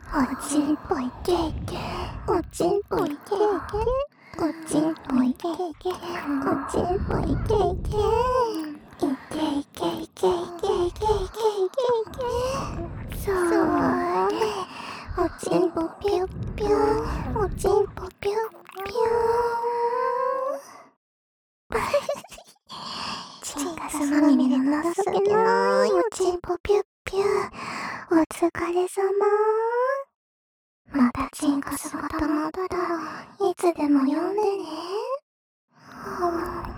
おちんぽいけいけ、おちんぽいけいけ、おちんぽいけいけ、おちんぽいけいけ、いけいけいけいけいけいけいけいけ、それ、おちんぽぴゅっぴゅ、おちんぽぴゅっぴゅ。チンカスまみれの情けないおちんぽぴゅっぴゅ、お疲れさま。またチンカスが溜まったらいつでも呼んでね。